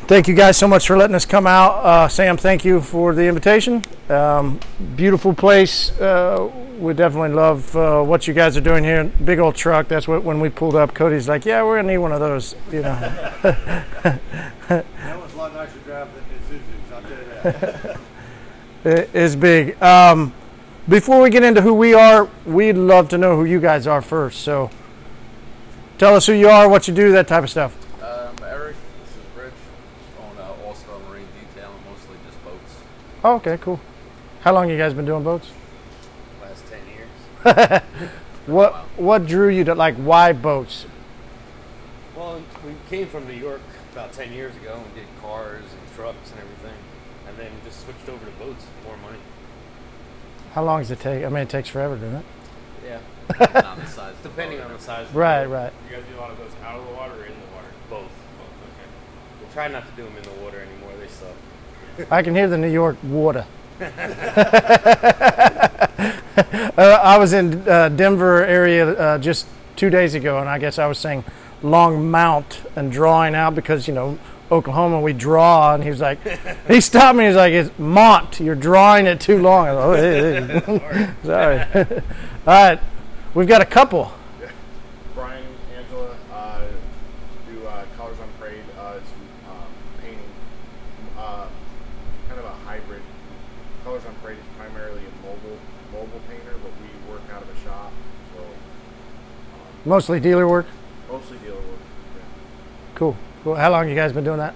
Thank you guys so much for letting us come out. Sam, thank you for the invitation. Beautiful place. We definitely love what you guys are doing here. Big old truck. That's what when we pulled up, Cody's like, "Yeah, we're gonna need one of those." You know. That was a lot nicer drive than the Isuzu's. I'll tell you that. It is big. Before we get into who we are, we'd love to know who you guys are first. So, tell us who you are, what you do, that type of stuff. Eric, this is Rich, on All-Star Marine Detailing, mostly just boats. Oh, okay, cool. How long you guys been doing boats? Last 10 years. What drew you to, like, why boats? Well, we came from New York about 10 years ago and did cars and trucks and everything, and then just switched over to boats, more money. How long does it take? I mean, it takes forever, doesn't it? Yeah. Depending on the size of the Depending boat. on the size. Right, right. You guys do a lot of those out of the water or in the water? Both. Okay. We'll try not to do them in the water anymore. They suck. I can hear the New York water. I was in Denver area just 2 days ago, and I guess I was saying long mount and drawing out because, you know, Oklahoma, we draw, and he was like, he stopped me, he was like, it's mont, you're drawing it too long. I was like, oh, hey. Sorry. All right, we've got a couple. Brian, Angela, do Colors on Parade, it's painting, kind of a hybrid. Colors on Parade is primarily a mobile painter, but we work out of a shop, so Mostly dealer work? mostly dealer work. Yeah. Cool. Cool. How long you guys been doing that?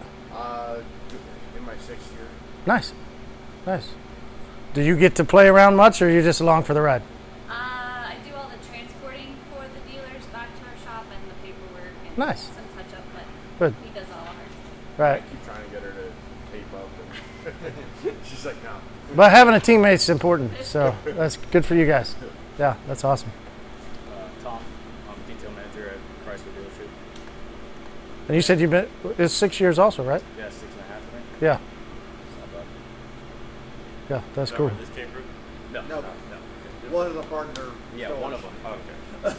In my 6th year. Nice. Nice. Do you get to play around much, or are you just along for the ride? I do all the transporting for the dealers back to our shop and the paperwork and Nice. some touch up, but Good. he does all ours. Right. I keep trying to get her to tape up, and she's like, no. But having a teammate's important, so that's good for you guys. Yeah, that's awesome. Tom, I'm detail manager at Chrysler dealership. And you said you've been, it's 6 years also, right? Yeah, 6.5, I think. Yeah. It's not bad. Yeah, that's Is that cool. where this came from? No. No. Okay. One of the partner. Yeah, one of them. Oh, okay.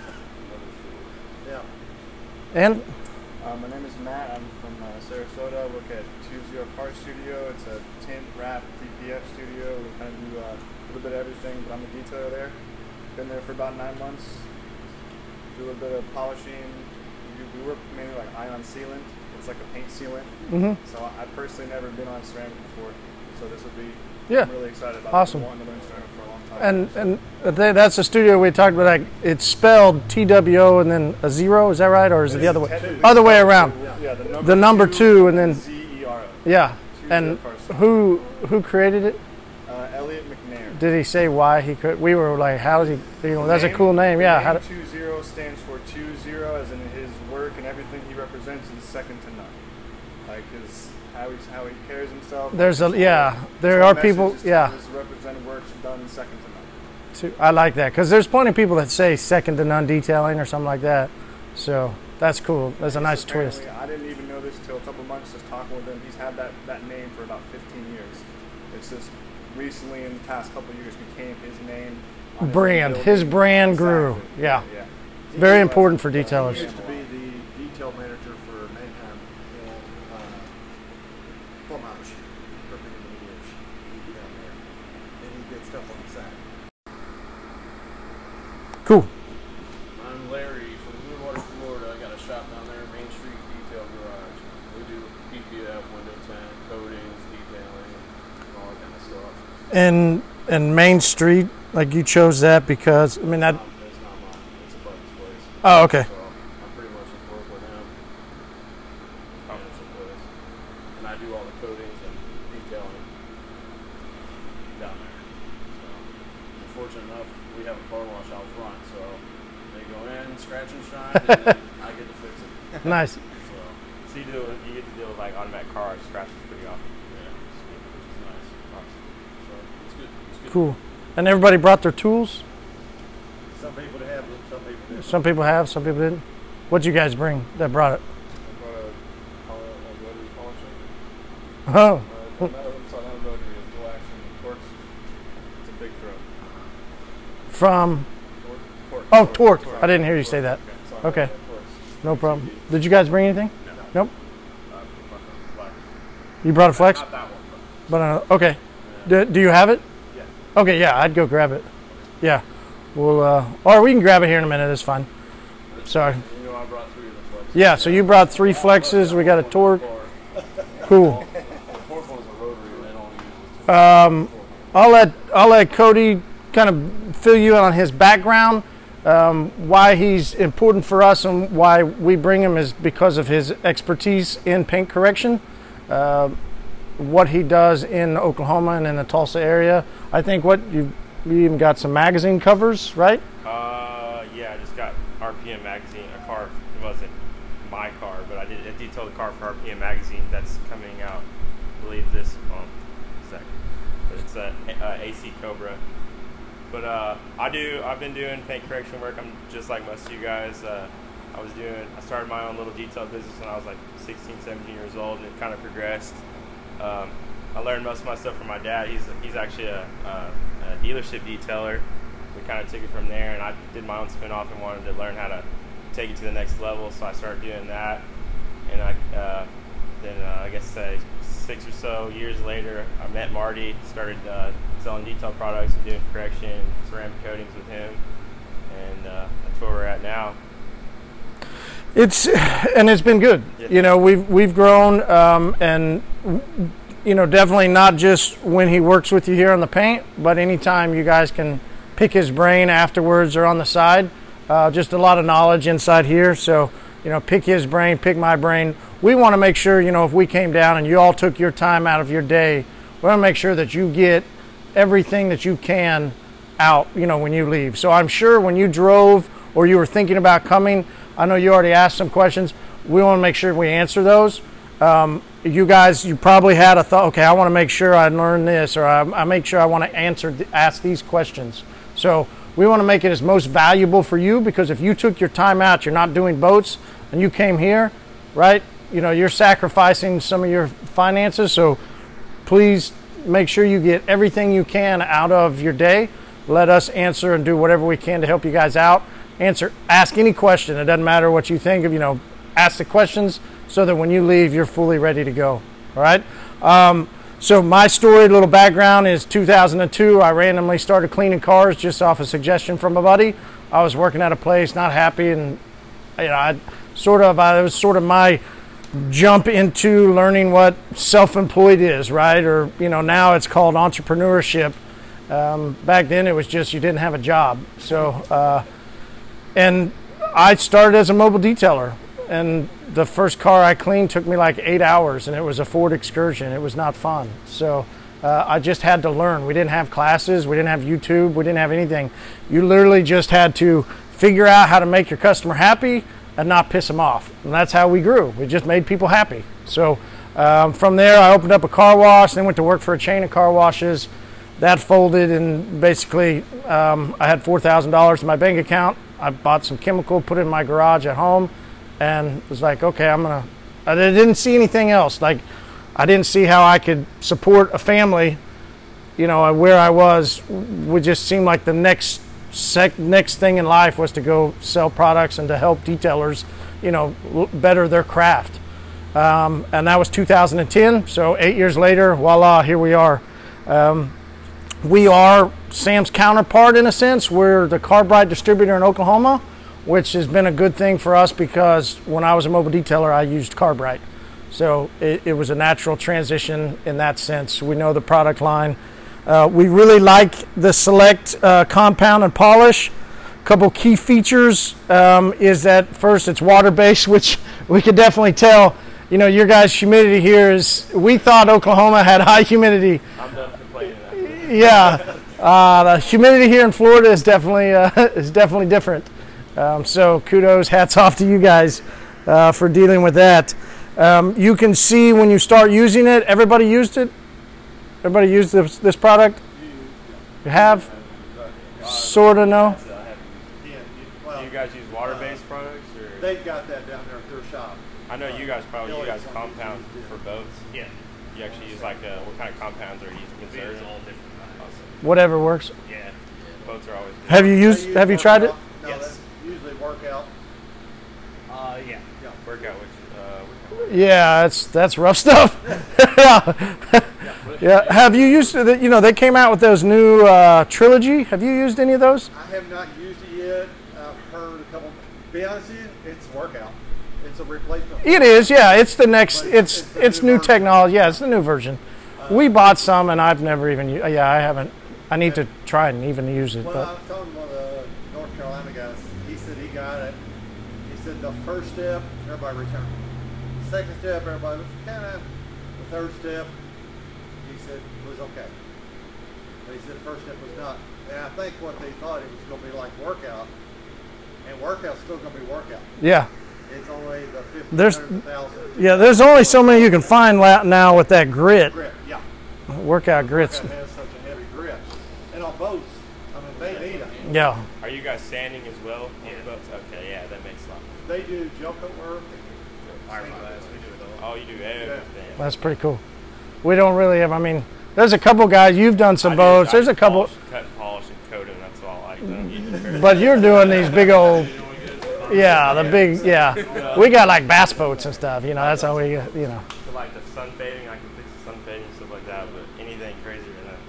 Yeah. And My name is Matt. I'm from Sarasota. I work at 20 Car Studio. It's a tint, wrap, DPF studio. We kind of do a little bit of everything, but I'm a detailer there. Been there for about 9 months. Do a little bit of polishing. We work mainly like ion sealant. It's like a paint sealant. Mhm. So I personally never been on ceramic before. So this would be, Yeah. I'm really excited about Awesome. wanting to learn ceramic for a long time. and that's the studio we talked about. Like, it's spelled TWO and then a zero. Is that right, or is it the other way? Technically Other way around. Yeah, The number two and then ZERO. yeah. 20 And Car Studio. who created it? Elliot McNair. Did he say why he could? We were like, how did he? You know, that's a cool name. Yeah. How Name did, 20 stands for 20, as in his work and everything he represents is second to none. Like how he carries himself. there's a yeah. There His are message people. is to Yeah. his represented work done second to none. I like that because there's plenty of people that say second to none detailing or something like that. So that's cool. That's a nice twist. Apparently, I didn't even know this till a couple months just talking with him. He's had that name for about 15 years. It's just recently in the past couple of years became his name. On Brand. building. His brand grew. Exactly. Yeah. Yeah. Very important for He detailers. used to be the detail manager for Manheim and Plumhouse for many, many years. He'd be down there. And he did stuff on the side. Cool. I'm Larry from Clearwater, Florida. I got a shop down there, Main Street Detail Garage. We do PPF, window tint, coatings, detailing, all that kind of stuff. And Main Street, like you chose that because I mean that. It's not mine. It's a buddy's place. Oh, okay. So I pretty much just work with him. Manage the place. And I do all the coatings and detailing down there. So unfortunate enough, we have a car wash out front, so they go in, scratch and shine, and then I get to fix it. Nice. So you get to deal with like automatic car scratches pretty often. Yeah, which is nice. So it's good. It's good. Cool. And everybody brought their tools. Some people have them, some people didn't. Some people have, some people didn't. What'd you guys bring that brought it? I brought a rotary polisher. Oh, Not a rotary, a dual action Torx. It's a big throw. from Torx. oh Torque. I didn't hear you say that. Sorry, Okay. Torx. No problem. Did you guys bring anything? Nope. Black You brought a flex? Not that one, But okay. Do you have it? Yeah. Okay, yeah, I'd go grab it. Yeah. We'll or we can grab it here in a minute. It's fine. Sorry. You know, I brought 3 of the flexes. Yeah, so you brought 3 flexes. We got a torque. Cool. The fourth one's a rotary. They don't use I'll let Cody kind of fill you in on his background. Why he's important for us and why we bring him is because of his expertise in paint correction. What he does in Oklahoma and in the Tulsa area. I think you even got some magazine covers, right? Yeah, I just got RPM magazine, a car. It wasn't my car, but I detailed a car for RPM magazine that's coming out, I believe this month. But it's a AC Cobra. But I've been doing paint correction work. I'm just like most of you guys. I started my own little detail business when I was like 16, 17 years old, and it kind of progressed. I learned most of my stuff from my dad. He's actually a dealership detailer. We kind of took it from there, and I did my own spin-off and wanted to learn how to take it to the next level, so I started doing that. And I guess 6 or so years later, I met Marty, started selling detail products and doing correction, ceramic coatings with him, and that's where we're at now. It's been good. Yeah. You know, we've grown, and you know, definitely not just when he works with you here on the paint, but anytime you guys can pick his brain afterwards or on the side. Just a lot of knowledge inside here. So, you know, pick his brain, pick my brain. We want to make sure, you know, if we came down and you all took your time out of your day, we want to make sure that you get everything that you can out, you know, when you leave. So I'm sure when you drove or you were thinking about coming, I know you already asked some questions. We want to make sure we answer those. You guys, you probably had a thought, okay, I want to make sure I learn this, or I make sure I want to ask these questions. So we want to make it as most valuable for you, because if you took your time out, you're not doing boats, and you came here, right? You know, you're sacrificing some of your finances. So please make sure you get everything you can out of your day. Let us answer and do whatever we can to help you guys out. Ask any question. It doesn't matter what you think of, you know, ask the questions so that when you leave, you're fully ready to go. All right. So my story, a little background, is 2002. I randomly started cleaning cars just off a suggestion from a buddy. I was working at a place, not happy, and you know, it was sort of my jump into learning what self-employed is, right? Or, you know, now it's called entrepreneurship. Back then it was just you didn't have a job. So, and I started as a mobile detailer, and the first car I cleaned took me like 8 hours, and it was a Ford Excursion. It was not fun. So I just had to learn. We didn't have classes. We didn't have YouTube. We didn't have anything. You literally just had to figure out how to make your customer happy and not piss them off. And that's how we grew. We just made people happy. So from there, I opened up a car wash, then went to work for a chain of car washes. That folded, and basically I had $4,000 in my bank account. I bought some chemical, put it in my garage at home, and was like, okay, I didn't see anything else. Like, I didn't see how I could support a family, you know, where I was. Would just seem like the next thing in life was to go sell products and to help detailers, you know, better their craft. And that was 2010. So 8 years later, voila, here we are. We are Sam's counterpart in a sense. We're the Carbrite distributor in Oklahoma, which has been a good thing for us because when I was a mobile detailer, I used Carbrite. So it was a natural transition in that sense. We know the product line. We really like the Select compound and polish. A couple key features is that first, it's water-based, which we could definitely tell. You know, your guys' humidity here is, we thought Oklahoma had high humidity. I'm done complaining now. Yeah, the humidity here in Florida is definitely different. So kudos, hats off to you guys for dealing with that. You can see when you start using it, everybody used it? Everybody used this product? You have? Sort of, no? Do you guys use water-based products? Or? They've got that down there at their shop. I know you guys compound for boats. Yeah. You actually use like what kind of compounds are you using? We use all different kinds. Whatever works. Yeah. Boats are always good. Have you tried it? No, Yes. that's usually workout. Yeah. Workout, which Yeah, that's rough stuff. Yeah. Have you used it? You know, they came out with those new Trilogy. Have you used any of those? I have not used it yet. I've heard a couple. Be honest with you, it's workout. It's a replacement. It is. Yeah, it's the next. But It's it's the new new version. technology. Yeah, it's the new version. We bought some, and I've never even. Yeah, I haven't. I need to try and even use it. Well, But I was talking to one of the North Carolina guys. He said he got it. He said the first step, everybody returned. The second step, everybody was kind of. The third step, he said was okay. But he said the first step was not. And I think what they thought it was going to be like workout, and workout's still going to be workout. yeah, It's only the 50, There's- 100,000. yeah. There's only so many you can find now with that grit. Grip, yeah. Workout grits. Workout has such a heavy grip. And on boats, I mean, they need them. Yeah. Are you guys sanding as well on the boats? Okay, yeah, that makes a lot. They do gel coat work. Fiberglass, we do it all. Oh, you do everything. That's pretty cool. We don't really have. I mean, there's a couple guys. You've done some boats. There's a couple. Cut, polish, and coat them. That's all I do. But you're doing these big old, yeah, the big, yeah. We got like bass boats and stuff, you know, that's how we, you know. So like the sun fading, I can fix the sun fading and stuff like that. But anything crazier than that.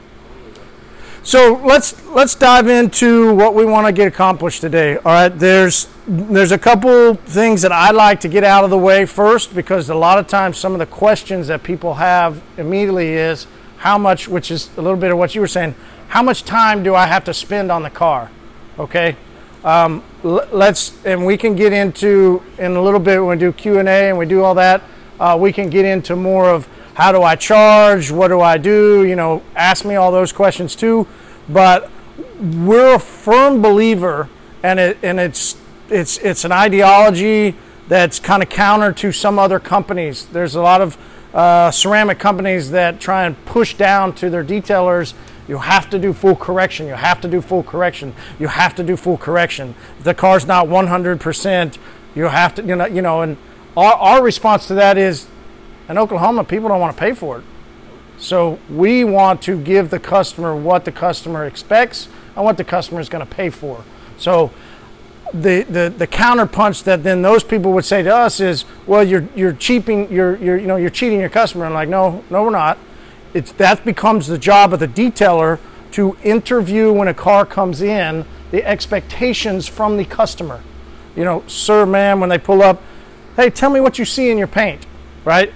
So let's dive into what we want to get accomplished today. All right, there's a couple things that I like to get out of the way first, because a lot of times some of the questions that people have immediately is how much, which is a little bit of what you were saying, how much time do I have to spend on the car? Okay, let's, and we can get into in a little bit when we do Q&A and we do all that. We can get into more of how do I charge, what do I do, you know, ask me all those questions too. But we're a firm believer, and it's an ideology that's kind of counter to some other companies. There's a lot of ceramic companies that try and push down to their detailers, you have to do full correction, you have to do full correction, you have to do full correction. If the car's not 100%, you have to, you know, and our response to that is, in Oklahoma, people don't want to pay for it. So we want to give the customer what the customer expects and what the customer is going to pay for. So the counterpunch that then those people would say to us is, well, you're cheating you're cheating your customer. And like, no, we're not. That becomes the job of the detailer to interview when a car comes in the expectations from the customer. You know, sir, ma'am, when they pull up, hey, tell me what you see in your paint, right?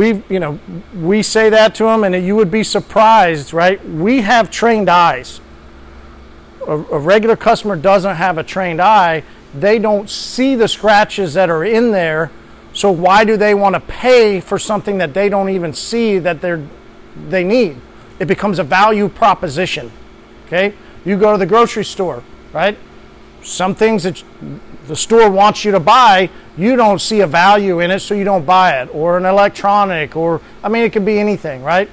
We say that to them, and you would be surprised, right? We have trained eyes. A regular customer doesn't have a trained eye. They don't see the scratches that are in there. So why do they want to pay for something that they don't even see that they need? It becomes a value proposition. Okay? You go to the grocery store, right? Some things that the store wants you to buy, you don't see a value in it, so you don't buy it. Or an electronic, or, I mean, it could be anything, right?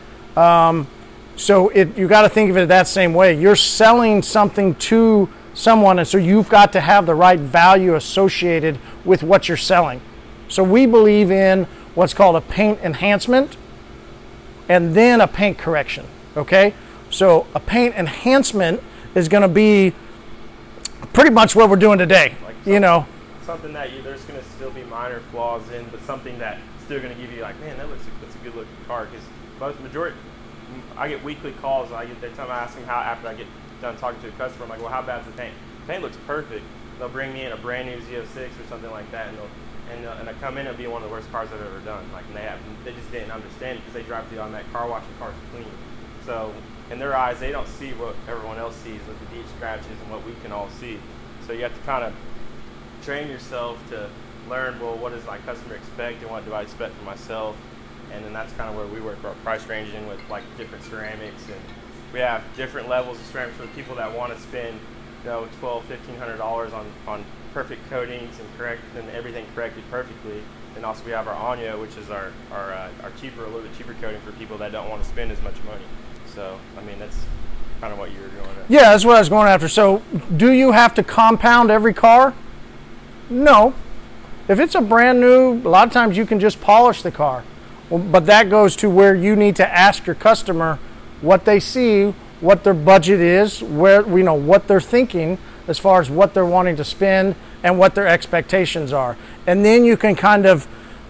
So you got to think of it that same way. You're selling something to someone, and so you've got to have the right value associated with what you're selling. So we believe in what's called a paint enhancement and then a paint correction, okay? So a paint enhancement is going to be pretty much what we're doing today, you know. Something that there's going to still be minor flaws in, but something that's still going to give you like, man, that's a good looking car. Because majority, I get weekly calls. And every time I ask them how, after I get done talking to a customer, I'm like, well, how bad's the paint? The paint looks perfect. They'll bring me in a brand new Z06 or something like that, and I come in and be one of the worst cars I've ever done. Like, and they just didn't understand it because they drive the automatic car wash and car's clean. So in their eyes, they don't see what everyone else sees with the deep scratches and what we can all see. So you have to kind of train yourself to learn, well, what does my customer expect and what do I expect for myself? And then that's kind of where we work our price ranging with like different ceramics, and we have different levels of ceramics for people that want to spend, you know, $1,200-$1,500 on perfect coatings and everything corrected perfectly. And also we have our Anya, which is our cheaper, a little bit cheaper coating for people that don't want to spend as much money. So I mean, that's kind of what you were doing. Yeah, that's what I was going after. So do you have to compound every car? No. If it's a brand new, a lot of times you can just polish the car. Well, but that goes to where you need to ask your customer what they see, what their budget is, what they're thinking as far as what they're wanting to spend and what their expectations are. And then you can kind of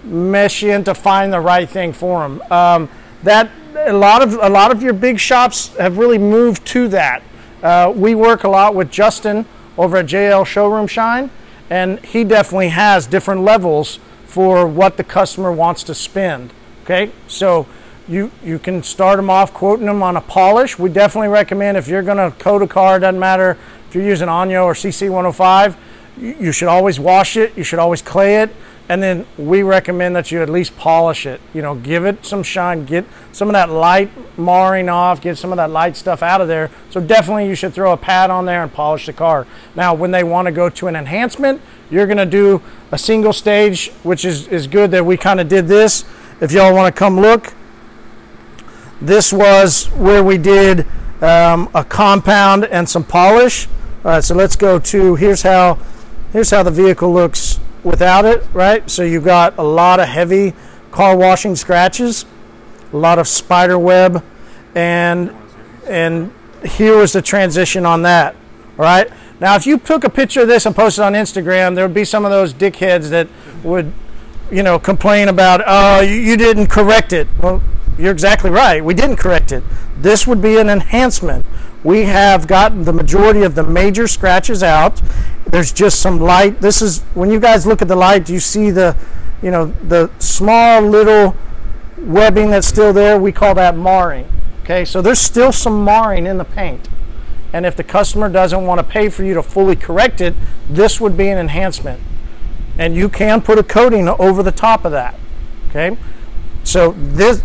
mesh you in to find the right thing for them. That a lot of your big shops have really moved to that. We work a lot with Justin over at JL Showroom Shine, and he definitely has different levels for what the customer wants to spend. Okay, so you can start them off quoting them on a polish. We definitely recommend, if you're going to coat a car, doesn't matter if you're using Onyo or CC105, you should always wash it, you should always clay it, and then we recommend that you at least polish it. You know, give it some shine, get some of that light marring off, get some of that light stuff out of there. So definitely you should throw a pad on there and polish the car. Now, when they want to go to an enhancement, you're going to do a single stage, which is good that we kind of did this. If y'all want to come look, this was where we did a compound and some polish. All right, so let's go to, here's how the vehicle looks without it, right? So you've got a lot of heavy car washing scratches, a lot of spider web, and here was the transition on that. All right, now if you took a picture of this and posted on Instagram, there would be some of those dickheads that would, you know, complain about, oh, you didn't correct it. Well, you're exactly right, we didn't correct it. This would be an enhancement. We have gotten the majority of the major scratches out. There's just some light. This is, when you guys look at the light, you see the, you know, the small little webbing that's still there. We call that marring. Okay, so there's still some marring in the paint. And if the customer doesn't want to pay for you to fully correct it, this would be an enhancement. And you can put a coating over the top of that. Okay, so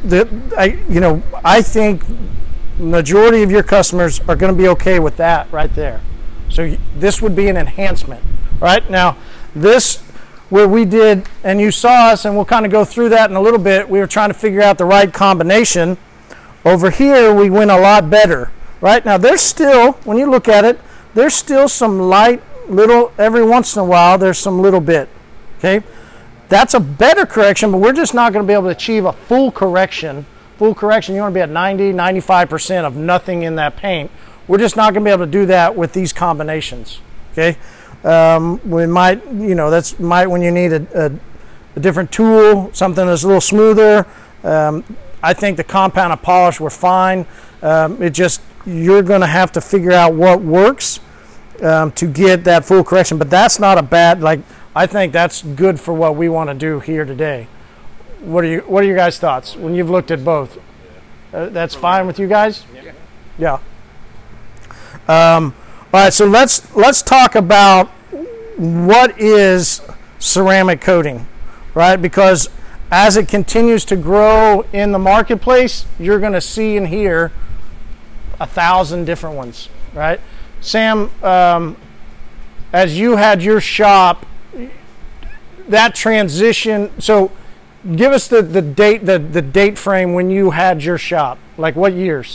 I think majority of your customers are going to be okay with that right there. So this would be an enhancement. Right now, this where we did, and you saw us, and we'll kind of go through that in a little bit. We were trying to figure out the right combination. Over here, we went a lot better. Right now, there's still, when you look at it, there's still some light little, every once in a while, there's some little bit. Okay, that's a better correction, but we're just not going to be able to achieve a full correction. Full correction, you want to be at 90, 95% of nothing in that paint. We're just not going to be able to do that with these combinations. Okay, we might, you know, that's when you need a different tool, something that's a little smoother. I think the compound and polish were fine. It just, you're going to have to figure out what works to get that full correction. But that's not a bad, like, I think that's good for what we want to do here today. What are your guys' thoughts when you've looked at both? That's fine with you guys? Yeah. All right, so let's talk about what is ceramic coating, right? Because as it continues to grow in the marketplace, you're going to see and hear 1,000 different ones, right? Sam, as you had your shop, that transition, so give us the date frame when you had your shop. Like what years?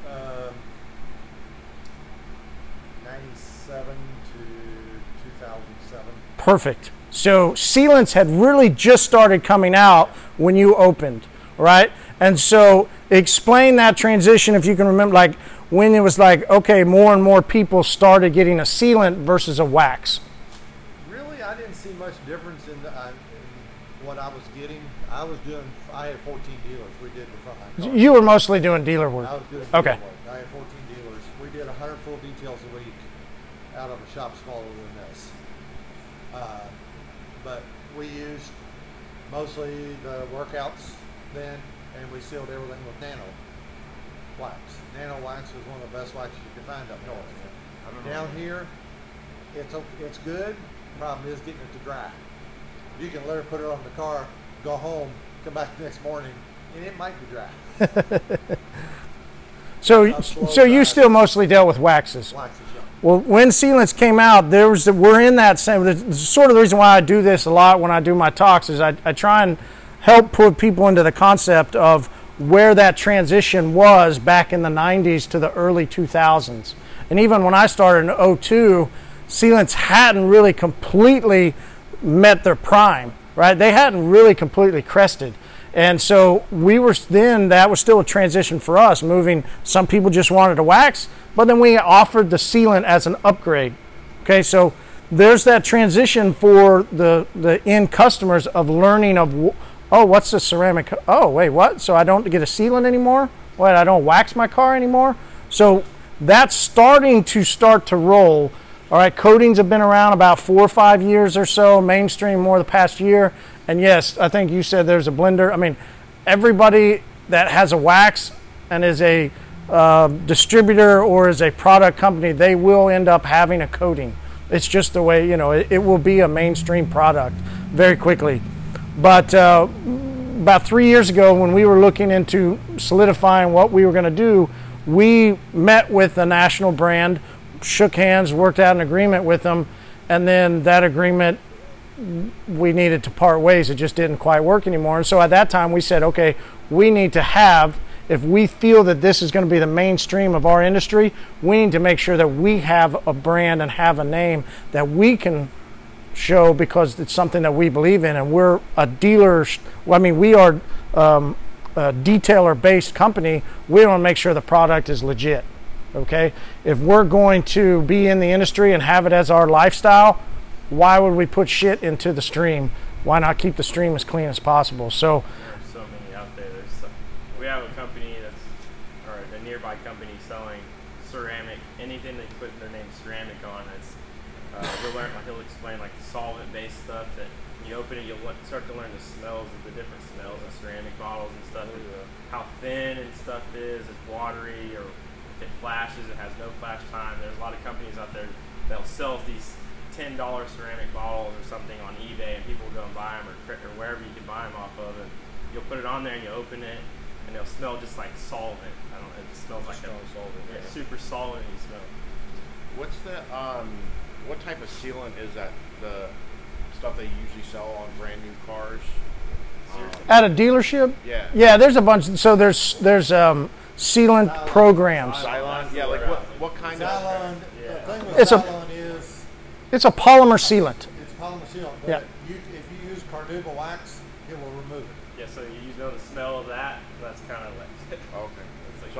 97 to 2007. Perfect. So sealants had really just started coming out when you opened, right? And so explain that transition, if you can remember, like when it was like, okay, more and more people started getting a sealant versus a wax. Really, I didn't see much difference in what I was getting. I had 14 dealers. We did the frontline cars. You were mostly doing dealer work. I was doing dealer okay. work. I had 14 dealers. We did 100 full details a week out of a shop smaller than this. But we used mostly the workouts then, and we sealed everything with nano wax. Nano wax was one of the best waxes you could find up north. Down here, it's good. Problem is getting it to dry. You can literally put it on the car, go home, come back the next morning, and it might be dry. So you still mostly dealt with waxes. Waxes, yeah. Well, when sealants came out, we're in that same, sort of the reason why I do this a lot when I do my talks is I try and help put people into the concept of where that transition was back in the 90s to the early 2000s. And even when I started in 02, sealants hadn't really completely met their prime, right? They hadn't really completely crested. And so that was still a transition for us, moving. Some people just wanted to wax, but then we offered the sealant as an upgrade. Okay, so there's that transition for the end customers of learning of Oh, what's the ceramic? Oh, wait, what? So I don't get a sealant anymore? What, I don't wax my car anymore? So that's starting to roll. All right, coatings have been around about 4 or 5 years or so, mainstream more the past year. And yes, I think you said there's a blender. I mean, everybody that has a wax and is a distributor or is a product company, they will end up having a coating. It's just the way, it will be a mainstream product very quickly. But about 3 years ago, when we were looking into solidifying what we were going to do, we met with a national brand, shook hands, worked out an agreement with them, and then that agreement, we needed to part ways. It just didn't quite work anymore. And so at that time we said, okay, we need to have, if we feel that this is going to be the mainstream of our industry, we need to make sure that we have a brand and have a name that we can show, because it's something that we believe in. And we're a dealer. I mean, we are a detailer based company. We want to make sure the product is legit. Okay, if we're going to be in the industry and have it as our lifestyle, why would we put shit into the stream? Why not keep the stream as clean as possible? So there's so many out there. We have a company or a nearby company selling ceramic, anything they put their name ceramic on. It's he'll explain like the solvent-based stuff that you open it, you'll start to learn the smells of the different smells of ceramic bottles and stuff. How thin and stuff is, it's watery, or if it flashes, it has no flash time. There's a lot of companies out there that'll sell these $10 ceramic bottles or something on eBay, and people will go and buy them or wherever you can buy them off of, and you'll put it on there and you open it, and it'll smell just like solvent. I don't know, it smells like solvent. Yeah, super solid, and you smell. What's the what type of sealant is that? The stuff they usually sell on brand new cars? At a dealership? Yeah. Yeah, there's a bunch. So there's sealant programs. Cylon? Yeah, like what kind of? Cylon, the thing with It's a- Cylon is It's a polymer sealant. it's polymer sealant, but Yeah. if you use Carnauba wax, it will remove it. Yeah, so you know the smell of that. That's kind of like. Okay. It's like So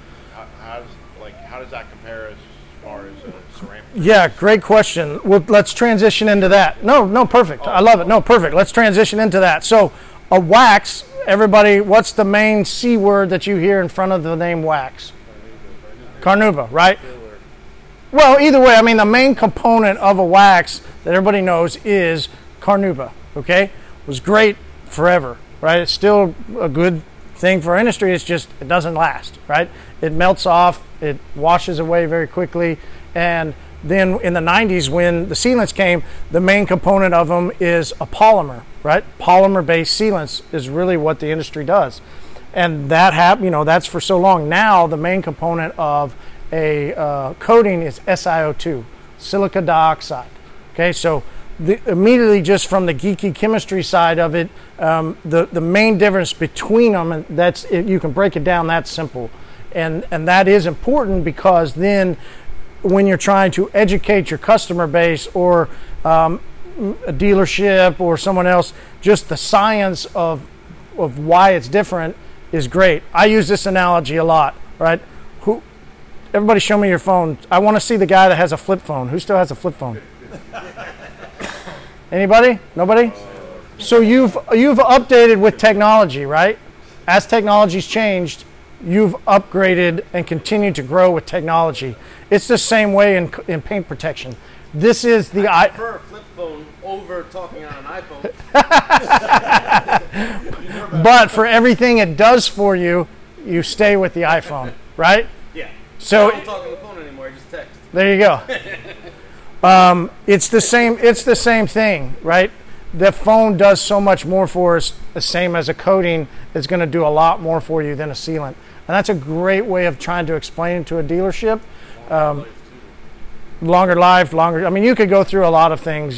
how does that compare as far as ceramic? Yeah, great question. Well, let's transition into that. No, perfect. I love it. No, perfect. Let's transition into that. So a wax, everybody, what's the main C word that you hear in front of the name wax? Carnauba, right? Well, either way, I mean, the main component of a wax that everybody knows is Carnauba, okay? It was great forever, right? It's still a good thing for our industry. It's just, it doesn't last, right? It melts off, it washes away very quickly, and then in the 90s when the sealants came, the main component of them is a polymer, right? Polymer-based sealants is really what the industry does. And that that's for so long. Now the main component of a coating is SiO2, silica dioxide. Okay, so immediately just from the geeky chemistry side of it, the main difference between them, and you can break it down that simple, and that is important, because then when you're trying to educate your customer base or a dealership or someone else, just the science of why it's different is great. I use this analogy a lot, right? Everybody show me your phone. I want to see the guy that has a flip phone. Who still has a flip phone? Anybody? Nobody? So you've updated with technology, right? As technology's changed, you've upgraded and continued to grow with technology. It's the same way in paint protection. This is the I prefer a flip phone over talking on an iPhone. But for everything it does for you, you stay with the iPhone, right? Yeah. So I don't talk on the phone anymore. I just text. there you go. It's the same. It's the same thing, right? The phone does so much more for us. The same as a coating is going to do a lot more for you than a sealant, and that's a great way of trying to explain it to a dealership. Longer life, longer. I mean, you could go through a lot of things,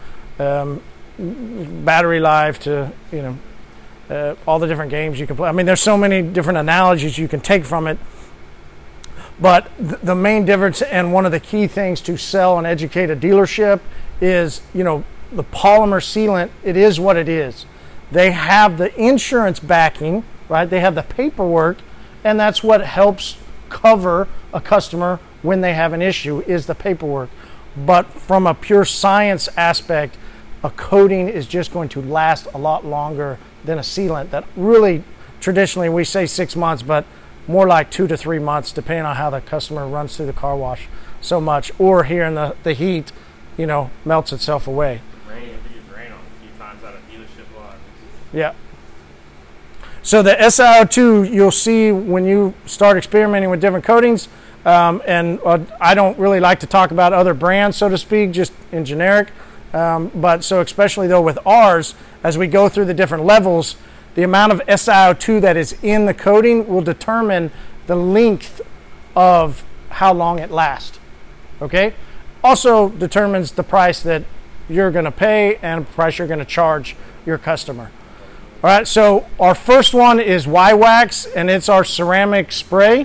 battery life to all the different games you can play. I mean, there's so many different analogies you can take from it. But the main difference and one of the key things to sell and educate a dealership is, the polymer sealant, it is what it is. They have the insurance backing, right? They have the paperwork, and that's what helps cover a customer when they have an issue, is the paperwork. But from a pure science aspect, a coating is just going to last a lot longer than a sealant that really traditionally we say 6 months, but more like 2 to 3 months, depending on how the customer runs through the car wash so much, or here in the heat, melts itself away. Rain, if you use rain on it a few times out of dealership lot. Yeah. So the SiO2 you'll see when you start experimenting with different coatings, and I don't really like to talk about other brands, so to speak, just in generic. But so especially though with ours, as we go through the different levels, the amount of SiO2 that is in the coating will determine the length of how long it lasts. Okay? Also determines the price that you're going to pay and the price you're going to charge your customer. All right, so our first one is Y-Wax, and it's our ceramic spray.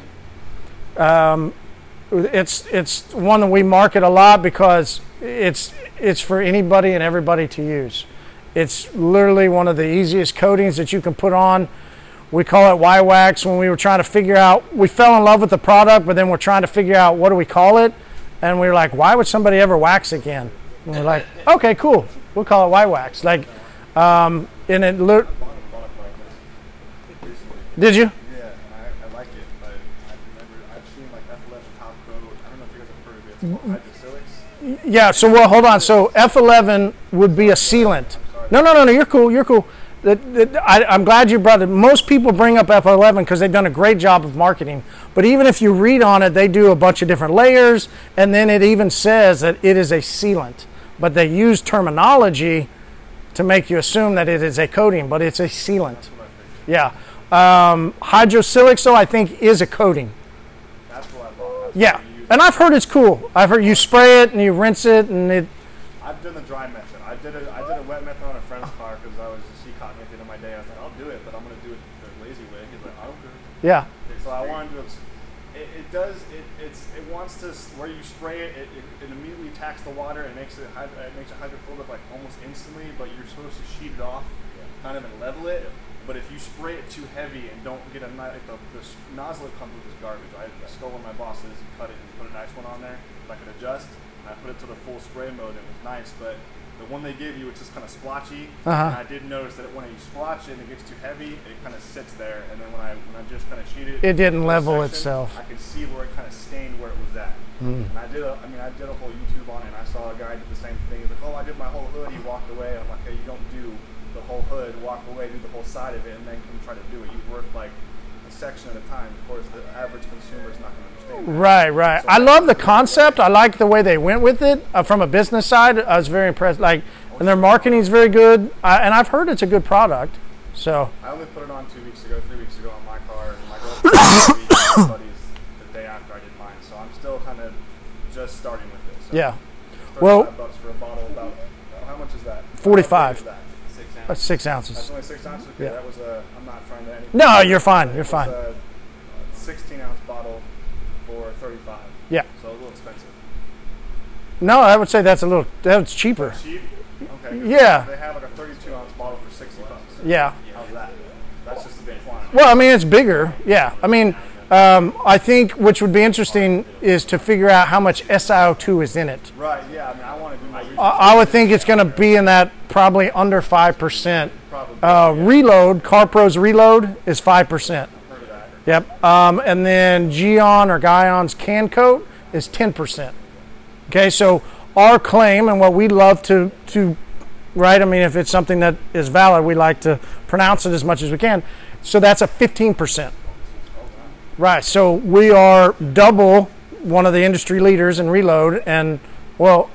It's one that we market a lot because it's for anybody and everybody to use. It's literally one of the easiest coatings that you can put on. We call it Y-Wax. When we were trying to figure out, we fell in love with the product, but then we're trying to figure out what do we call it, and we were like, why would somebody ever wax again? And we're like, okay, cool, we'll call it Y-Wax. And it did you? Yeah, and I like it, but I've seen like F11 top coat. I don't know if you guys have heard of it. It's called hydrosilics. Yeah, so hold on. So F11 would be a sealant. No, you're cool. I'm glad you brought it. Most people bring up F11 because they've done a great job of marketing. But even if you read on it, they do a bunch of different layers, and then it even says that it is a sealant. But they use terminology to make you assume that it is a coating, but it's a sealant. Yeah. Hydrosilics, though, I think is a coating. That's what I bought. Yeah, and I've heard it's cool. I've heard you spray it and you rinse it, and it. I've done the dry method. I did a wet method on a friend's car because he caught me at the end of my day. I was like, I'll do it, but I'm gonna do it the lazy way. He's like, I don't care. Yeah. So I wanted to. It wants to where you spray it. It immediately attacks the water and makes it hydrophobic like almost instantly. But you're supposed to sheet it off, kind of and level it. But if you spray it too heavy and don't get the nozzle that comes with this garbage, I stole one of my bosses and cut it and put a nice one on there that I could adjust. And I put it to the full spray mode and it was nice. But the one they give you, it's just kind of splotchy. And I did notice that when you splotch it and it gets too heavy, it kind of sits there. And then when I just kind of sheet it didn't level itself. I could see where it kind of stained where it was at. And I did a whole YouTube on it, and I saw a guy did the same thing. He's like, oh, I did my whole hood. He walked away. I'm like, hey, you don't do the whole hood, walk away, do the whole side of it, and then come try to do it. You work like a section at a time. Of course, the average consumer is not going to understand that. Right. So I love the concept. I like the way they went with it. From a business side, I was very impressed. And their marketing is very good, and I've heard it's a good product. So I only put it on 3 weeks ago on my car, and my girlfriend buddies the day after I did mine. So I'm still kind of just starting with it. So yeah. Well, $35 for a bottle. About how much is that? 45. 6 ounces. 6 ounces. That's only 6 ounces. Okay, Yeah. That was a. I'm not trying to. No, you're fine. You're fine. A 16-ounce bottle for $35. Yeah. So a little expensive. No, I would say that's cheaper. Cheap. Okay. Yeah. They have like a 32-ounce bottle for $60. Yeah. How's that? That's just a big quantity. Well, I mean, it's bigger. Yeah. I mean, I think which would be interesting is to figure out how much SiO2 is in it. Right. Yeah. I mean, I want to do my research. I would think it's going to be in that probably under 5%. Reload, CarPro's Reload is 5%. Heard of that. Yep. And then Geon or Guyon's Can Coat is 10%. Okay, so our claim and what we love to right, I mean, if it's something that is valid, we like to pronounce it as much as we can. So that's a 15%. Right, so we are double one of the industry leaders in Reload and, well,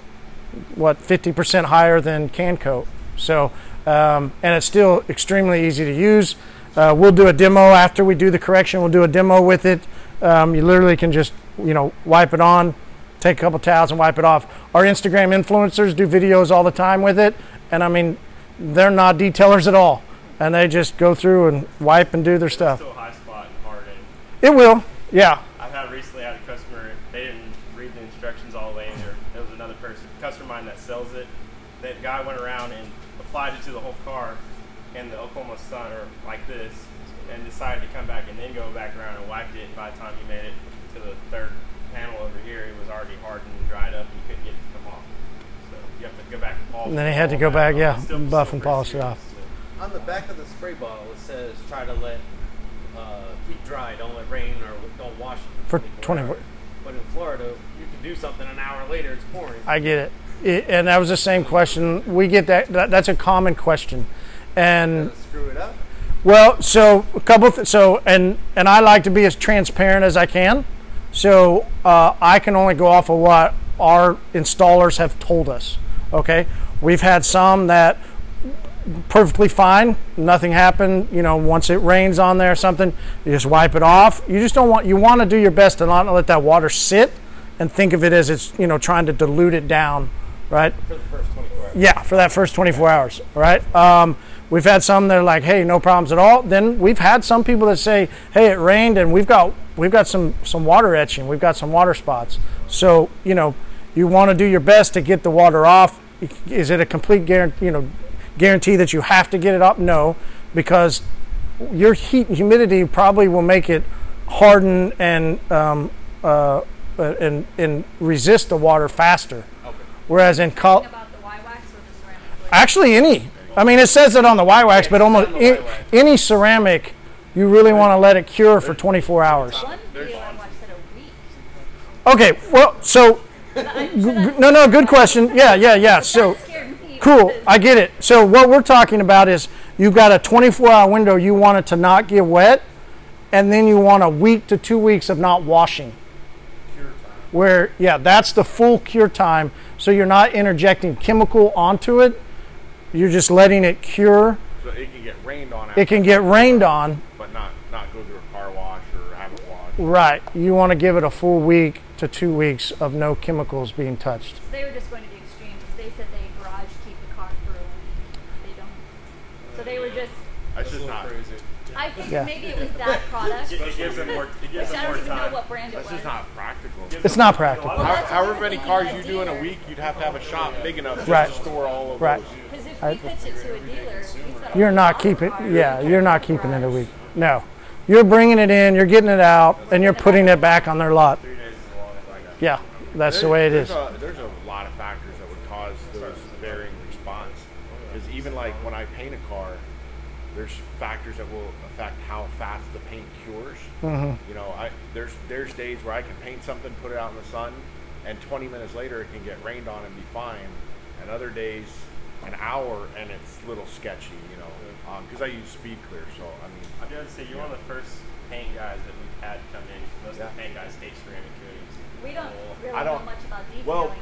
50% higher than Can Coat. So, and it's still extremely easy to use. We'll do a demo after we do the correction. We'll do a demo with it. You literally can just, wipe it on, take a couple towels and wipe it off. Our Instagram influencers do videos all the time with it. And I mean, they're not detailers at all. And they just go through and wipe and do their stuff. Still a high spot in Hardin. It will, yeah. I've recently had a customer, they didn't read the instructions all the way in there. There was another customer of mine that sells it. That guy went around and applied it to the whole car in the Oklahoma sun or like this and decided to come back and then go back around and wiped it. And by the time he made it to the third panel over here, it was already hardened and dried up and you couldn't get it to come off. So you have to go back and polish it. And then he had to go back, Still buff and pretty polish it serious. off. on the back of the spray bottle, it says try to let keep dry, don't let rain or don't wash it For 24 24. hours. But in Florida, you can do something an hour later, it's pouring. I get it. And that was the same question. We get that's a common question. And Doesn't screw it up. well, so a couple. And I like to be as transparent as I can. So I can only go off of what our installers have told us. Okay, we've had some that perfectly fine, nothing happened. You know, once it rains on there or something, you just wipe it off. You just don't want. You want to do your best to not let that water sit and think of it as it's trying to dilute it down, right? For the first 24 hours. Yeah, for that first 24 hours, right? We've had some that are like, hey, no problems at all. Then we've had some people that say, hey, it rained and we've got some water etching, we've got some water spots. So you want to do your best to get the water off. Is it a complete guarantee that you have to get it up? No, because your heat and humidity probably will make it harden and resist the water faster. Okay. Whereas in About the Y-Wax or the ceramic glue? actually any, I mean, it says it on the Y-Wax, but almost any ceramic, you really want to let it cure for 24 hours. One video I watched said a week. Okay, well, so no, good question. Yeah. So. That scared me. Cool, because I get it. So what we're talking about is you've got a 24-hour window. You want it to not get wet, and then you want a week to 2 weeks of not washing. Cure time. Where, that's the full cure time. So you're not interjecting chemical onto it. You're just letting it cure. So it can get rained on. It can get rained on. but not go through a car wash or have it washed. Right. You want to give it a full week to 2 weeks of no chemicals being touched. So they were just going to the extremes. They said they garage keep the car for a week. They don't. So they were just. That's just not. I think Yeah. maybe it was that product. It gives them more. It Which gives them I don't more even know time. what brand it That's was. just not practical. It's not practical. However many cars you do in a week, you'd have to have a shop big enough just Right. to store all of Right. those. Because if we pitch it to a dealer, we've got a You're not lot of keeping. cars Yeah, in you're the not keeping it a garage. week. No, you're bringing it in, you're getting it out, and you're putting it back on their lot. 3 days is as long as I got. Yeah, that's the way it is. There's a lot of factors that would cause those varying response. Because even like when I paint a car, there's factors that will affect how fast the paint cures. Mm-hmm. You know, there's days where I can paint something, put it out in the sun, and 20 minutes later it can get rained on and be fine. And other days, an hour and it's a little sketchy. You know, because I use Speed Clear, so I mean. I do have to say, you're one of the first paint guys that we've had come in. Most of the paint guys hate ceramic coatings. We don't really I don't- know much about detailing, well,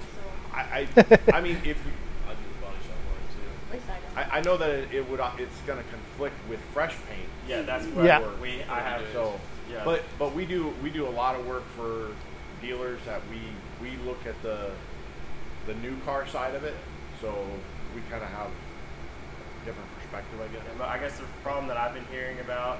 so I mean, if you, I do the body shop one too. at least I don't. I know that it would it's going to conflict with fresh paint. Yeah, that's what Yeah. I have. So, yeah. but we do a lot of work for dealers that we look at the new car side of it. So we kind of have a different perspective, I guess. Yeah, but I guess the problem that I've been hearing about,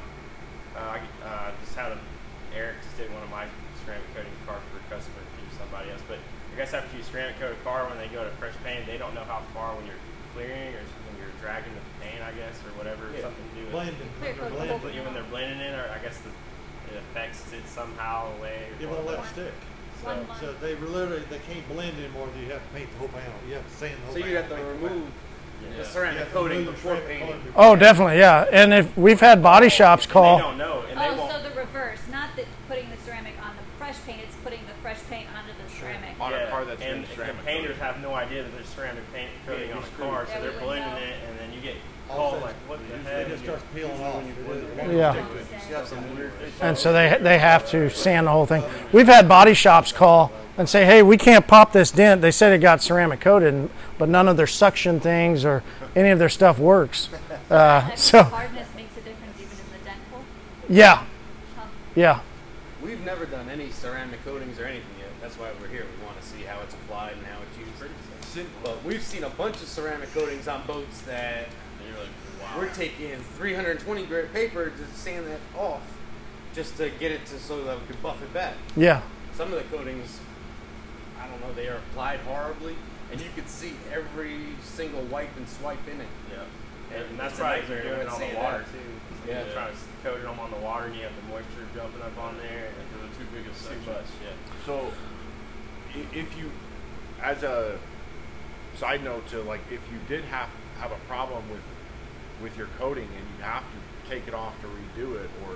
I just had Eric just did one of my ceramic coating car for a customer to somebody else. But I guess after you ceramic coat a car, when they go to fresh paint, they don't know how far when you're clearing or when you're dragging the paint, I guess, or whatever, something to do with Blending. Clear coat the whole But when they're blending it, or I guess it affects it somehow away. It won't let it stick. One month. So they can't blend anymore. You have to paint the whole panel. You have to sand the whole So panel. you have to paint the remove panel. the You ceramic have to coating remove the before ceramic painting. coating before Oh, definitely, yeah. And if we've had body shops And call. they don't know, and they Oh, won't. so the reverse. Not that putting the ceramic on the fresh paint, it's putting the fresh paint onto the ceramic. On a car that's and been ceramic the painters coated. have no idea that there's ceramic paint coating Yeah, on you a car, screw. so Yeah, they're we wouldn't blending know. it, and then you get All called of a like, what the It heck? just starts peeling off. Yeah. You have some weird fish. And so they have to sand the whole thing. We've had body shops call and say, hey, we can't pop this dent. They said it got ceramic coated, but none of their suction things or any of their stuff works. So, Hardness makes a difference even in the dent hole. yeah, Huh. yeah. We've never done any ceramic coatings or anything yet. That's why we're here. We want to see how it's applied and how it's used. But we've seen a bunch of ceramic coatings on boats that You're like, wow. we're taking 320 grit paper to sand that off just to get it so that we can buff it back. Yeah. Some of the coatings, I don't know, they are applied horribly, and you could see every single wipe and swipe in it. Yeah. And that's It's a why nightmare you're doing it to on the sand water that. too. Yeah. You're trying to coat it on the water, and you have the moisture jumping up on there, and it's too big of too much. Yeah. So, if you, as a side note to like, if you did have a problem with with your coating and you have to take it off to redo it, or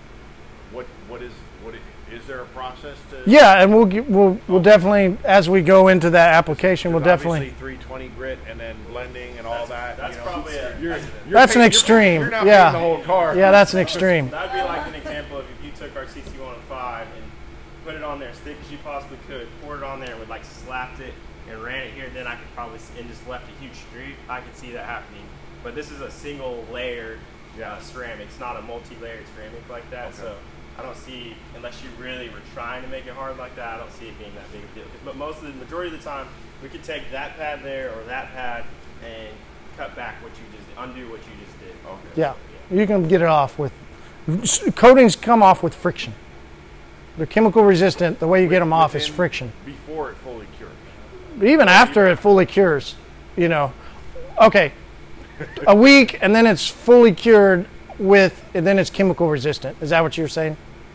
is there a process to? Yeah, and we'll definitely, as we go into that application, we'll definitely. Obviously 320 grit and then blending and all that. That's you know, probably that's an extreme. You're not yeah, painting the whole car. Yeah, that's an extreme. That'd be like an example of if you took our CC105 and put it on there as thick as you possibly could, poured it on there, and would like slapped it and ran it here, then I could probably and just left a huge streak. I could see that happening. But this is a single layered ceramic. It's not a multi-layered ceramic like that. Okay. So I don't see, unless you really were trying to make it hard like that, I don't see it being that big of a deal. But majority of the time, we could take that pad there or that pad and cut back what you just undo what you just did. Okay. Yeah, you can get it off with coatings. Come off with friction. They're chemical resistant. The way you get them off is friction. Before it fully cures. Even after it fully cures, you know. Okay, a week and then it's fully cured and then it's chemical resistant. Is that what you're saying?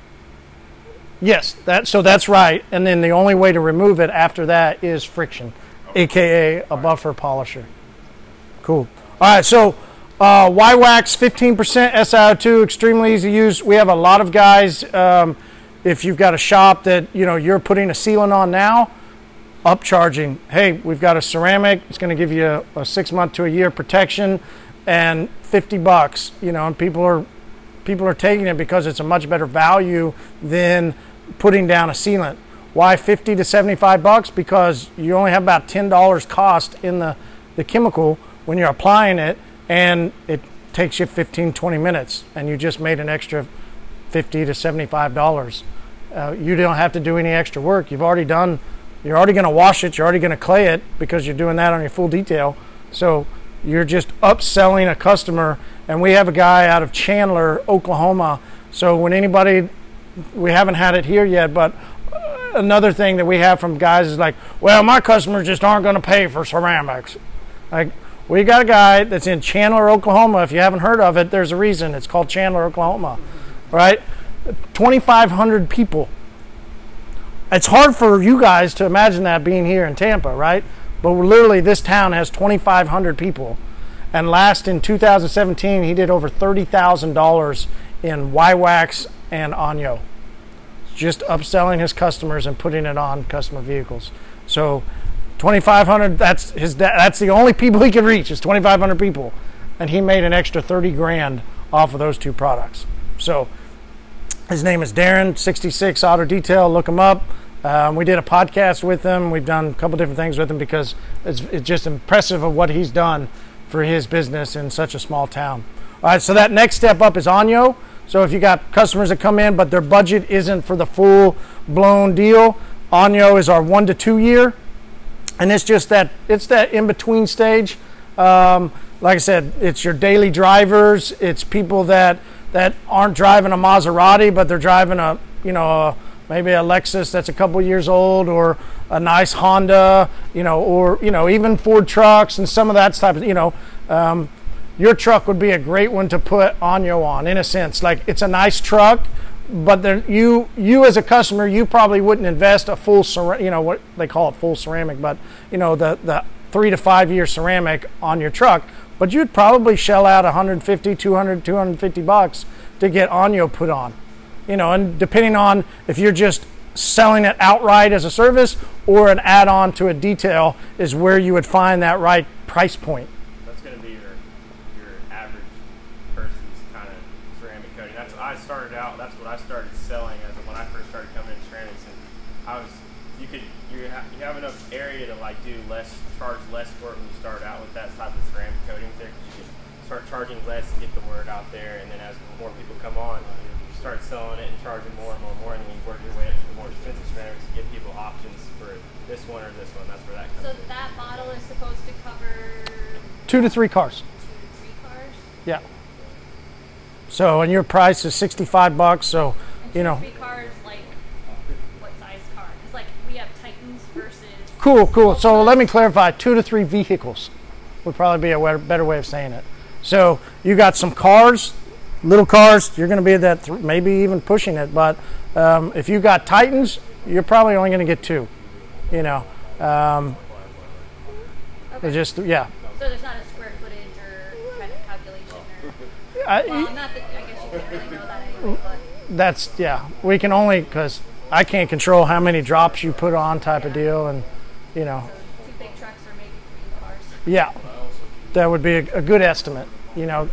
Yes, that's right. And then the only way to remove it after that is friction, aka a buffer polisher. Cool. All right, so Y-Wax 15% SiO2, extremely easy to use. We have a lot of guys. If you've got a shop that you're putting a sealant on now, upcharging. Hey, we've got a ceramic. It's going to give you a 6 month to a year protection, and $50. And people are taking it because it's a much better value than putting down a sealant. Why $50 to $75? Because you only have about $10 cost in the chemical when you're applying it, and it takes you 15-20 minutes, and you just made an extra $50 to $75. You don't have to do any extra work. You're already going to wash it. You're already going to clay it because you're doing that on your full detail. So you're just upselling a customer. And we have a guy out of Chandler, Oklahoma. So we haven't had it here yet, but another thing that we have from guys is like, well, my customers just aren't going to pay for ceramics. Like, we got a guy that's in Chandler, Oklahoma. If you haven't heard of it, there's a reason. It's called Chandler, Oklahoma, right? 2,500 people. It's hard for you guys to imagine that being here in Tampa, right? But literally, this town has 2,500 people. And in 2017, he did over $30,000 in Y-Wax and Anyo. Just upselling his customers and putting it on customer vehicles. So 2,500, that's the only people he could reach is 2,500 people. And he made an extra 30 grand off of those two products. So his name is Darren, 66 Auto Detail. Look him up. We did a podcast with him. We've done a couple different things with him because it's just impressive of what he's done for his business in such a small town. All right, so that next step up is Anyo. So if you got customers that come in, but their budget isn't for the full-blown deal, Anyo is our 1 to 2 year. And it's that in-between stage. Like I said, it's your daily drivers. It's people that aren't driving a Maserati, but they're driving maybe a Lexus that's a couple years old, or a nice Honda, or even Ford trucks and some of that type of, your truck would be a great one to put Anyo on, in a sense. Like, it's a nice truck, but then you as a customer, you probably wouldn't invest a full what they call it, full ceramic, but the 3 to 5 year ceramic on your truck, but you'd probably shell out $150, $200, $250 to get Anyo put on. And depending on if you're just selling it outright as a service or an add-on to a detail is where you would find that right price point. That's going to be your average person's kind of ceramic coating. That's what I started out. That's what I started selling as when I first started coming into ceramics. And you have enough area to charge less for it when you start out with that type of ceramic coating there. You can start charging less and get the word out there. And then as more people come on, start selling it and charging more and more and more, and then you work your way up to the more expensive ceramics to give people options for this one or this one. That's where that comes in. So that model is supposed to cover 2 to 3 cars. 2 to 3 cars? Yeah. So, and your price is $65. So, And 2 to 3 cars, like what size car? Because like we have Titans versus. Cool. So let me clarify. 2 to 3 vehicles would probably be a better way of saying it. So you got some cars. Little cars, you're going to be at that, maybe even pushing it. But if you got Titans, you're probably only going to get 2. Okay. It just, yeah. So there's not a square footage or kind of calculation Well, not that I guess you can't really know that anyway, but That's, yeah, we can only, because I can't control how many drops you put on type of deal, and you know, so 2 big trucks or maybe 3 cars. yeah, that would be a good estimate. You know,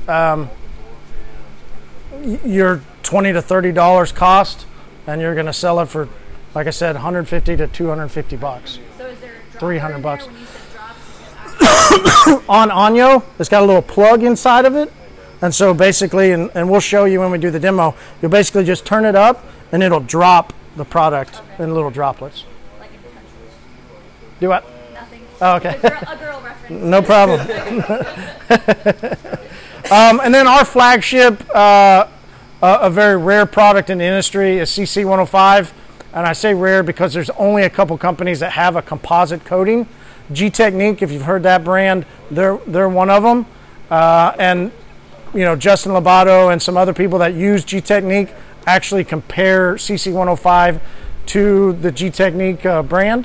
your $20 to $30 cost, and you're going to sell it for, like I said, $150 to $250. So is there a dropper 300 in bucks. there when you said drops? Is it On Anyo, it's got a little plug inside of it, and so basically, and we'll show you when we do the demo, you'll basically just turn it up, and it'll drop the product in little droplets. like in Essentials? Do what? Nothing. Oh, okay. A girl reference. No problem. And then our flagship, a very rare product in the industry, is CC105. And I say rare because there's only a couple companies that have a composite coating. G-Technique, if you've heard that brand, they're one of them. And you know, Justin Labato and some other people that use G-Technique actually compare CC105 to the G-Technique brand.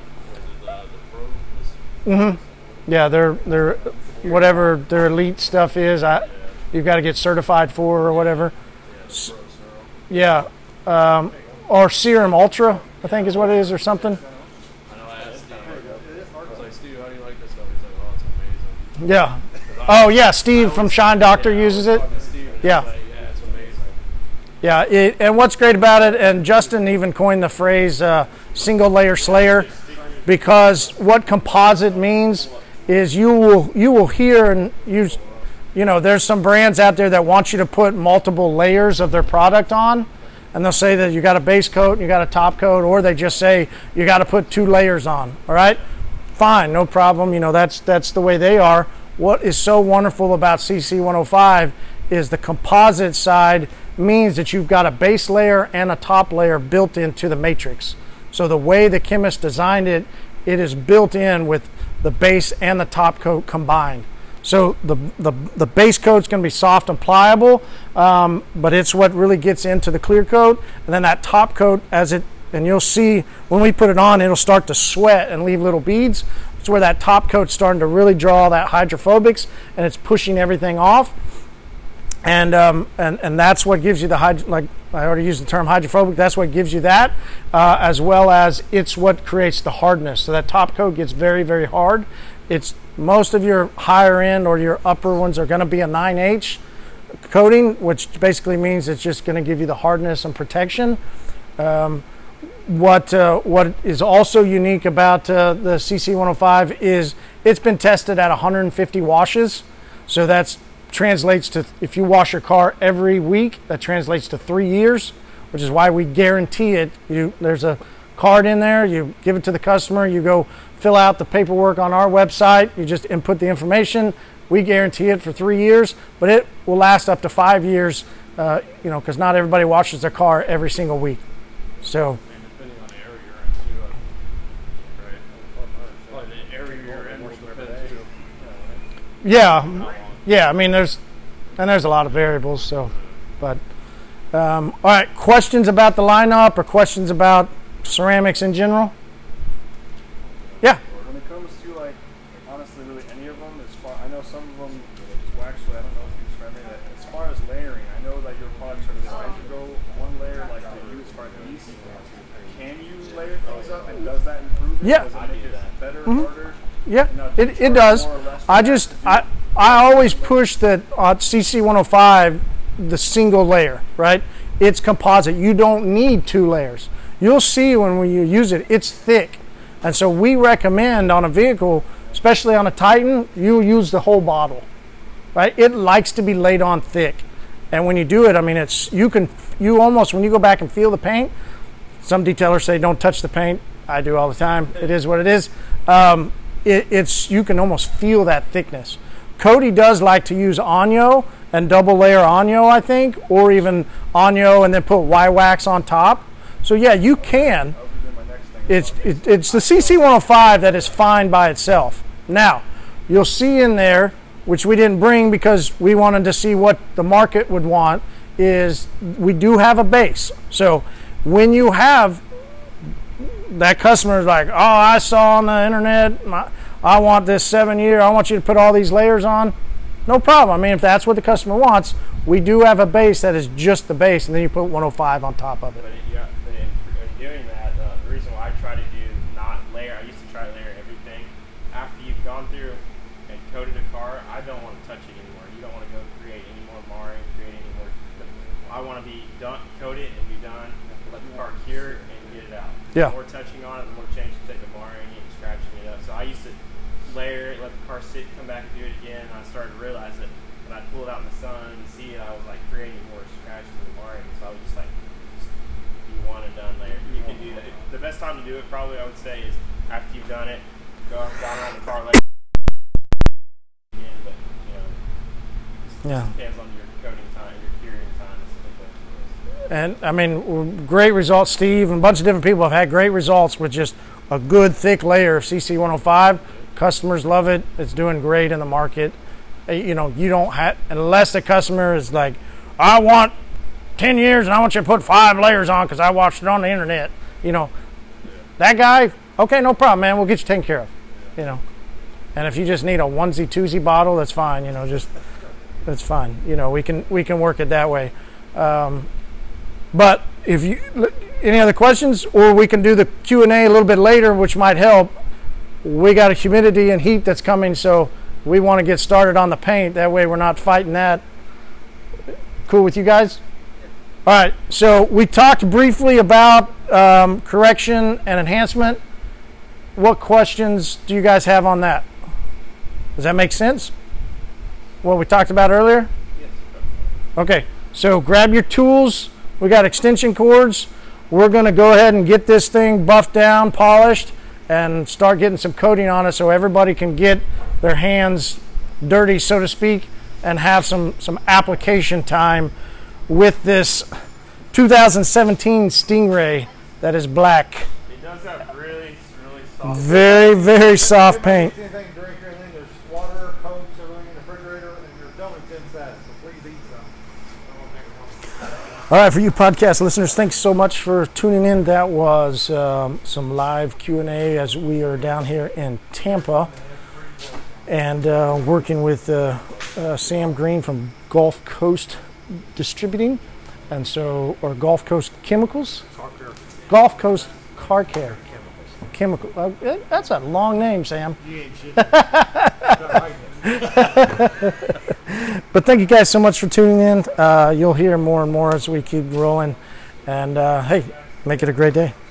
Yeah, they're whatever their elite stuff is. You've got to get certified for or whatever. Yeah, or Serum Ultra, I think is what it is, or something. I know I asked Steve. I was like, Steve, how do you like this stuff? He's like, oh, it's amazing. Yeah. Oh yeah, Steve from Shine Doctor uses it. Steve, Yeah. Like, yeah, it's amazing. Yeah, and what's great about it, and Justin even coined the phrase single layer slayer, because what composite means is you will hear and use, you know, there's some brands out there that want you to put multiple layers of their product on, and they'll say that you got a base coat and you got a top coat, or they just say you got to put 2 layers on. All right, fine, no problem. You know, that's the way they are. What is so wonderful about CC105 is the composite side means that you've got a base layer and a top layer built into the matrix. So the way the chemist designed it, it is built in with the base and the top coat combined. So the base coat's going to be soft and pliable, but it's what really gets into the clear coat. And then that top coat, and you'll see when we put it on, it'll start to sweat and leave little beads. It's where that top coat's starting to really draw that hydrophobics, and it's pushing everything off. And that's what gives you like I already used the term hydrophobic. That's what gives you that, as well as it's what creates the hardness. So that top coat gets very, very hard. It's most of your higher end or your upper ones are going to be a 9H coating, which basically means it's just going to give you the hardness and protection. What is also unique about the CC105 is it's been tested at 150 washes. So that translates to, if you wash your car every week, that translates to 3 years, which is why we guarantee it. There's a card in there, you give it to the customer, you go fill out the paperwork on our website, you just input the information, we guarantee it for 3 years, but it will last up to 5 years, you know, because not everybody washes their car every single week. So And depending on the area you're in, too. Right? Well, the area you're in will depend, too. yeah, I mean there's a lot of variables. So, but all right, questions about the lineup or questions about ceramics in general? Yeah. When it comes to like honestly really any of them, I know some of them, well actually I don't know if you described that. As far as layering, I know that your products are designed to go one layer like to use for these. Can you layer things up, and does that improve it? Yeah. Does it make it better, harder? Yeah, Now, do you it charge does. more or less for I that just to do I always push that on CC105 the single layer, right? It's composite. You don't need 2 layers. You'll see when you use it, it's thick. And so we recommend on a vehicle, especially on a Titan, you use the whole bottle, right? It likes to be laid on thick. And when you do it, I mean, you almost, when you go back and feel the paint, some detailers say don't touch the paint. I do all the time. It is what it is. You can almost feel that thickness. Cody does like to use Anyo and double layer Anyo, I think, or even Anyo and then put Y-Wax on top. So yeah, you can. It's the CC105 that is fine by itself. Now, you'll see in there, which we didn't bring because we wanted to see what the market would want, is we do have a base. So when you have that customer is like, oh, I saw on the internet, I want this 7 year, I want you to put all these layers on. no problem. I mean, if that's what the customer wants, we do have a base that is just the base, and then you put 105 on top of it. But in doing that, the reason why I try to do not layer, I used to try to layer everything. After you've gone through and coated a car, I don't want to touch it anymore. You don't want to go create any more marring, create any more. I want to be done, coat it and be done. Let the car cure and get it out. Yeah. The more touching on it, the more chance you take the marring and scratching it up. So I used to layer it, let the car sit, come back and do it again. And I started to realize that when I pull it out in the sun and see it, I was like creating more scratches and marring. So I was just like, you want it done layer. You can do that. The best time to do it, probably, I would say, is after you've done it, go down on the car layer again. But Yeah. depends on your coating time, your curing time, and stuff like that. And I mean, great results. Steve and a bunch of different people have had great results with just a good thick layer of CC 105. Customers love it. It's doing great in the market. You know, you don't have, unless the customer is like, I want 10 years and I want you to put 5 layers on because I watched it on the internet. You know, that guy, okay, no problem, man. We'll get you taken care of. You know, and if you just need a onesie twosie bottle, that's fine. You know, just that's fine. You know, we can work it that way. But if you any other questions, or we can do the Q&A a little bit later, which might help. We got a humidity and heat that's coming, so we want to get started on the paint. That way we're not fighting that. Cool with you guys? All right, so we talked briefly about correction and enhancement. What questions do you guys have on that? Does that make sense? What we talked about earlier? Yes. Okay, so grab your tools. We got extension cords. We're going to go ahead and get this thing buffed down, polished, and start getting some coating on it so everybody can get their hands dirty, so to speak, and have some application time with this 2017 Stingray that is black. It does have really soft. Very, very soft paint. Anything to drink or anything, there's water, Cokes, everything in the refrigerator, and your donuts inside, so please eat some. All right, for you podcast listeners, thanks so much for tuning in. That was some live Q&A as we are down here in Tampa and working with Sam Green from Gulf Coast Distributing, and so, or Gulf Coast Chemicals? Gulf Coast Car Care. Chemical. That's a long name, Sam. You ain't shit. But thank you guys so much for tuning in. You'll hear more and more as we keep rolling. And hey, make it a great day.